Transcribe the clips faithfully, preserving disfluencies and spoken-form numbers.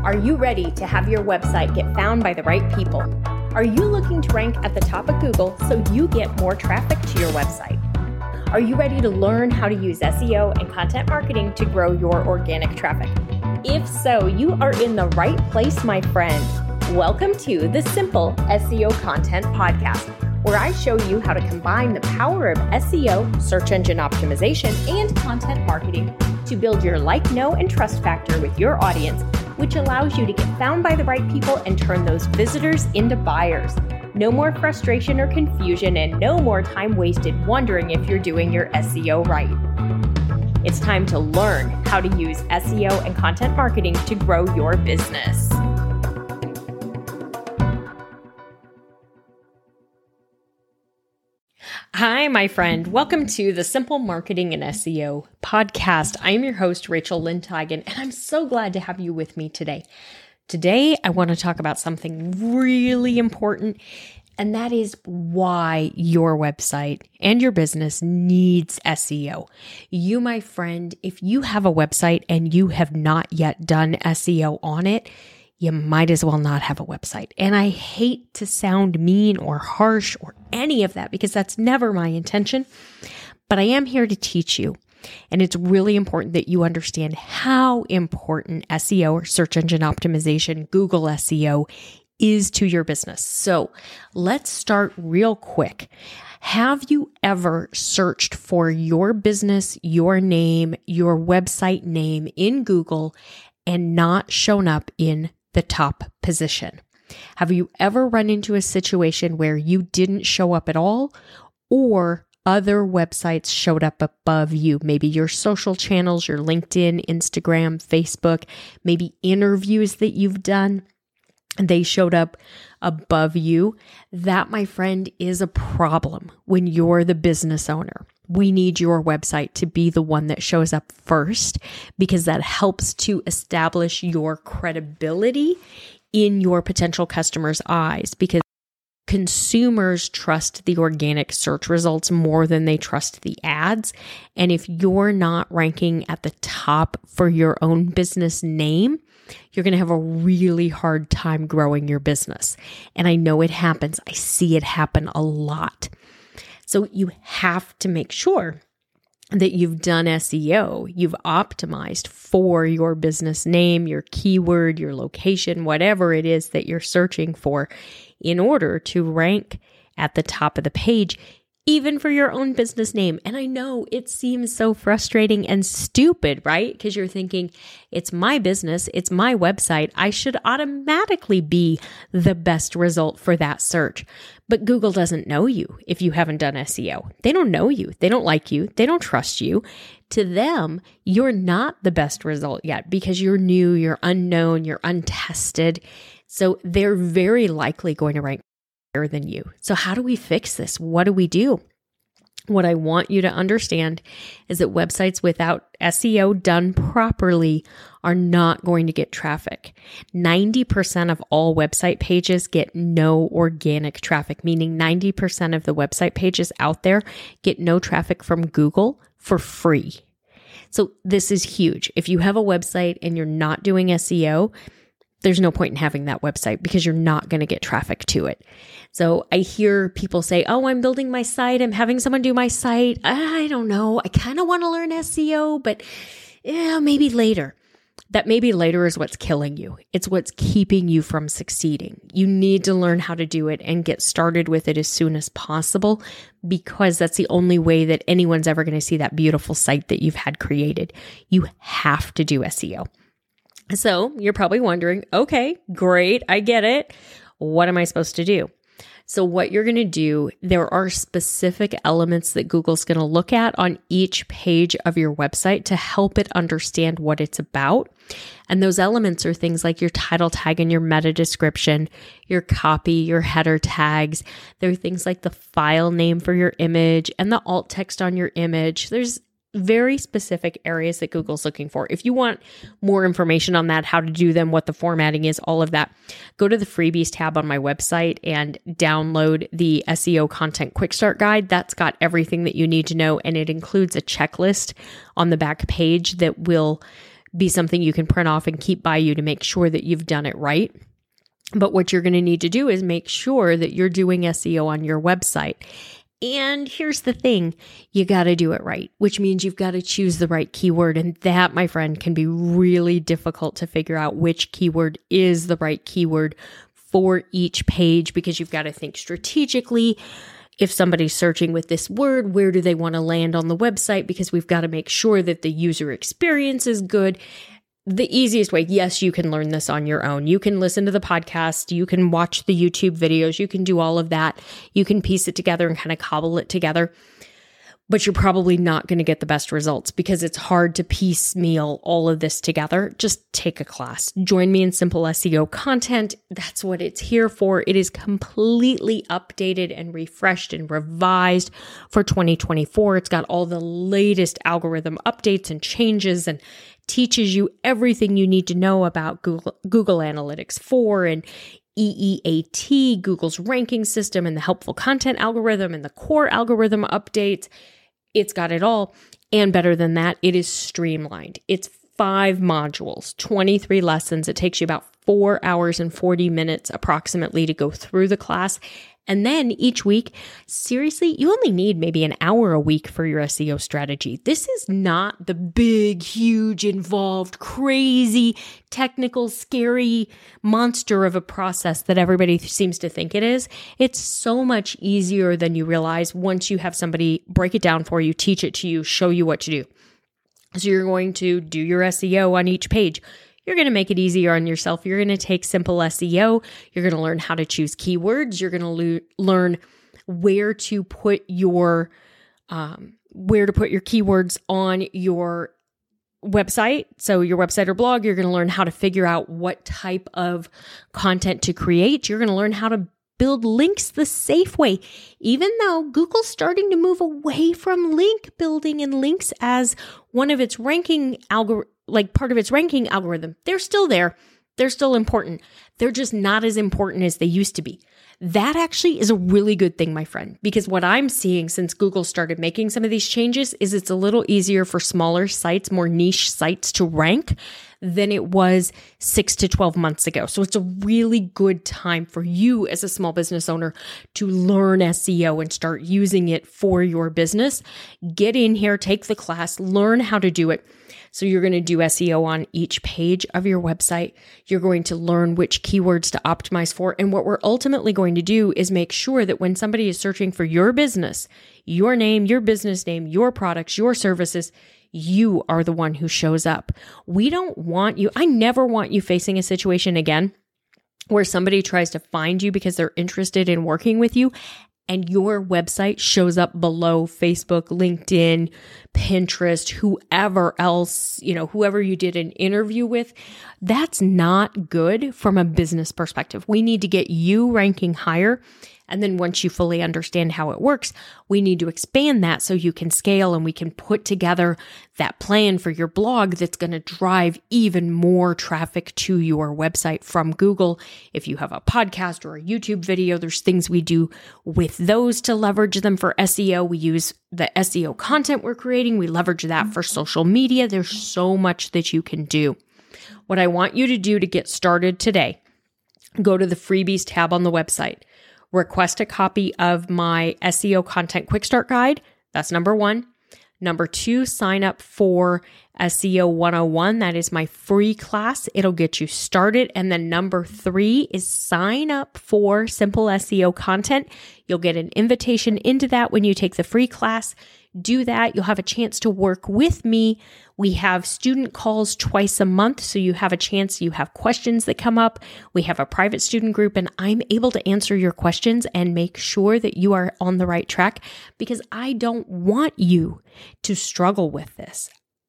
Are you ready to have your website get found by the right people? Are you looking to rank at the top of Google so you get more traffic to your website? Are you ready to learn how to use S E O and content marketing to grow your organic traffic? If so, you are in the right place, my friend. Welcome to the Simple S E O Content Podcast, where I show you how to combine the power of S E O, search engine optimization, and content marketing to build your like, know, and trust factor with your audience, which allows you to get found by the right people and turn those visitors into buyers. No more frustration or confusion, and no more time wasted wondering if you're doing your S E O right. It's time to learn how to use S E O and content marketing to grow your business. Hi, my friend. Welcome to the Simple Marketing and S E O podcast. I am your host, Rachel Lindhagen, and I'm so glad to have you with me today. Today, I want to talk about something really important, and that is why your website and your business needs S E O. You, my friend, if you have a website and you have not yet done S E O on it, you might as well not have a website. And I hate to sound mean or harsh or any of that because that's never my intention, but I am here to teach you. And it's really important that you understand how important S E O or search engine optimization, Google S E O, is to your business. So let's start real quick. Have you ever searched for your business, your name, your website name in Google and not shown up in the top position? Have you ever run into a situation where you didn't show up at all, or other websites showed up above you? Maybe your social channels, your LinkedIn, Instagram, Facebook, maybe interviews that you've done, they showed up above you. That, my friend, is a problem when you're the business owner. We need your website to be the one that shows up first because that helps to establish your credibility in your potential customers' eyes, because consumers trust the organic search results more than they trust the ads. And if you're not ranking at the top for your own business name, you're going to have a really hard time growing your business. And I know it happens. I see it happen a lot. So you have to make sure that you've done S E O, you've optimized for your business name, your keyword, your location, whatever it is that you're searching for in order to rank at the top of the page, even for your own business name. And I know it seems so frustrating and stupid, right? Because you're thinking, it's my business, it's my website, I should automatically be the best result for that search. But Google doesn't know you if you haven't done S E O. They don't know you. They don't like you. They don't trust you. To them, you're not the best result yet because you're new, you're unknown, you're untested. So they're very likely going to rank higher than you. So how do we fix this? What do we do? What I want you to understand is that websites without S E O done properly are not going to get traffic. ninety percent of all website pages get no organic traffic, meaning ninety percent of the website pages out there get no traffic from Google for free. So this is huge. If you have a website and you're not doing S E O, there's no point in having that website because you're not going to get traffic to it. So I hear people say, oh, I'm building my site. I'm having someone do my site. I don't know. I kind of want to learn S E O, but yeah, maybe later. That maybe later is what's killing you. It's what's keeping you from succeeding. You need to learn how to do it and get started with it as soon as possible because that's the only way that anyone's ever going to see that beautiful site that you've had created. You have to do S E O. So you're probably wondering, okay, great, I get it. What am I supposed to do? So what you're going to do, there are specific elements that Google's going to look at on each page of your website to help it understand what it's about. And those elements are things like your title tag and your meta description, your copy, your header tags. There are things like the file name for your image and the alt text on your image. There's very specific areas that Google's looking for. If you want more information on that, how to do them, what the formatting is, all of that, go to the freebies tab on my website and download the S E O Content Quick Start Guide. That's got everything that you need to know, and it includes a checklist on the back page that will be something you can print off and keep by you to make sure that you've done it right. But what you're going to need to do is make sure that you're doing S E O on your website. And here's the thing, you got to do it right, which means you've got to choose the right keyword. And that, my friend, can be really difficult to figure out which keyword is the right keyword for each page, because you've got to think strategically. If somebody's searching with this word, where do they want to land on the website? Because we've got to make sure that the user experience is good. The easiest way, yes, you can learn this on your own. You can listen to the podcast, you can watch the YouTube videos, you can do all of that. You can piece it together and kind of cobble it together. But you're probably not going to get the best results because it's hard to piecemeal all of this together. Just take a class. Join me in Simple S E O Content. That's what it's here for. It is completely updated and refreshed and revised for twenty twenty-four. It's got all the latest algorithm updates and changes and teaches you everything you need to know about Google, Google Analytics four and E E A T, Google's ranking system, and the helpful content algorithm and the core algorithm updates. It's got it all. And better than that, it is streamlined. It's five modules, twenty-three lessons. It takes you about four hours and forty minutes approximately to go through the class. And then each week, seriously, you only need maybe an hour a week for your S E O strategy. This is not the big, huge, involved, crazy, technical, scary monster of a process that everybody seems to think it is. It's so much easier than you realize once you have somebody break it down for you, teach it to you, show you what to do. So you're going to do your S E O on each page. You're going to make it easier on yourself. You're going to take Simple S E O. You're going to learn how to choose keywords. You're going to lo- learn where to put your um, where to put your keywords on your website. So your website or blog, you're going to learn how to figure out what type of content to create. You're going to learn how to build links the safe way, even though Google's starting to move away from link building and links as one of its ranking algorithms. Like part of its ranking algorithm. They're still there. They're still important. They're just not as important as they used to be. That actually is a really good thing, my friend, because what I'm seeing since Google started making some of these changes is it's a little easier for smaller sites, more niche sites to rank than it was six to twelve months ago. So it's a really good time for you as a small business owner to learn S E O and start using it for your business. Get in here, take the class, learn how to do it. So you're going to do S E O on each page of your website. You're going to learn which keywords to optimize for. And what we're ultimately going to do is make sure that when somebody is searching for your business, your name, your business name, your products, your services, you are the one who shows up. We don't want you, I never want you facing a situation again where somebody tries to find you because they're interested in working with you and your website shows up below Facebook, LinkedIn, Pinterest, whoever else, you know, whoever you did an interview with. That's not good from a business perspective. We need to get you ranking higher. And then once you fully understand how it works, we need to expand that so you can scale and we can put together that plan for your blog that's going to drive even more traffic to your website from Google. If you have a podcast or a YouTube video, there's things we do with those to leverage them for S E O. We use the S E O content we're creating. We leverage that for social media. There's so much that you can do. What I want you to do to get started today, go to the freebies tab on the website. Request a copy of my S E O Content Quick Start Guide. That's number one. Number two, sign up for S E O one oh one. That is my free class. It'll get you started. And then number three is sign up for Simple S E O Content. You'll get an invitation into that when you take the free class. Do that. You'll have a chance to work with me. We have student calls twice a month, so you have a chance. You have questions that come up. We have a private student group, and I'm able to answer your questions and make sure that you are on the right track because I don't want you to struggle with this.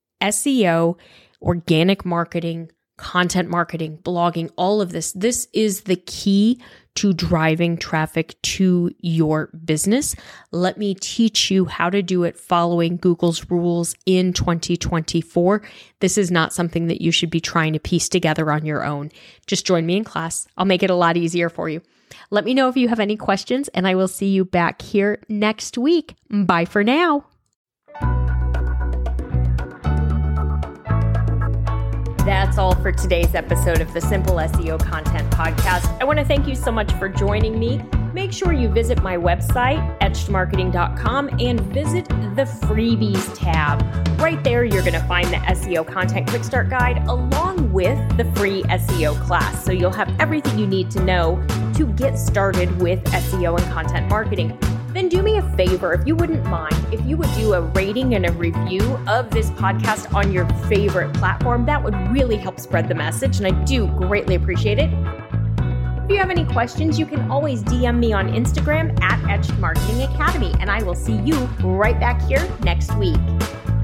S E O, organic marketing, content marketing, blogging, all of this. This is the key to driving traffic to your business. Let me teach you how to do it following Google's rules in twenty twenty-four. This is not something that you should be trying to piece together on your own. Just join me in class. I'll make it a lot easier for you. Let me know if you have any questions, and I will see you back here next week. Bye for now. That's all for today's episode of the Simple S E O Content Podcast. I want to thank you so much for joining me. Make sure you visit my website, etched marketing dot com, and visit the freebies tab. Right there, you're going to find the S E O Content Quick Start Guide along with the free S E O class. So you'll have everything you need to know to get started with S E O and content marketing. Then do me a favor, if you wouldn't mind, if you would do a rating and a review of this podcast on your favorite platform. That would really help spread the message, and I do greatly appreciate it. If you have any questions, you can always D M me on Instagram at Etched Marketing Academy, and I will see you right back here next week.